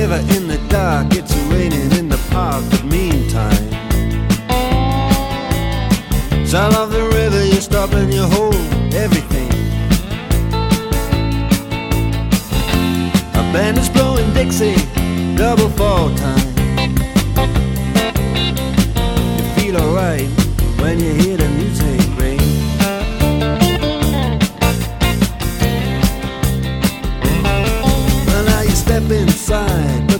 river in the dark, it's raining in the park, but meantime, sound of the river, you stop and you hold everything. A band is blowing Dixie, double fall time. You feel alright when you hear the music ring. Well, now you step inside,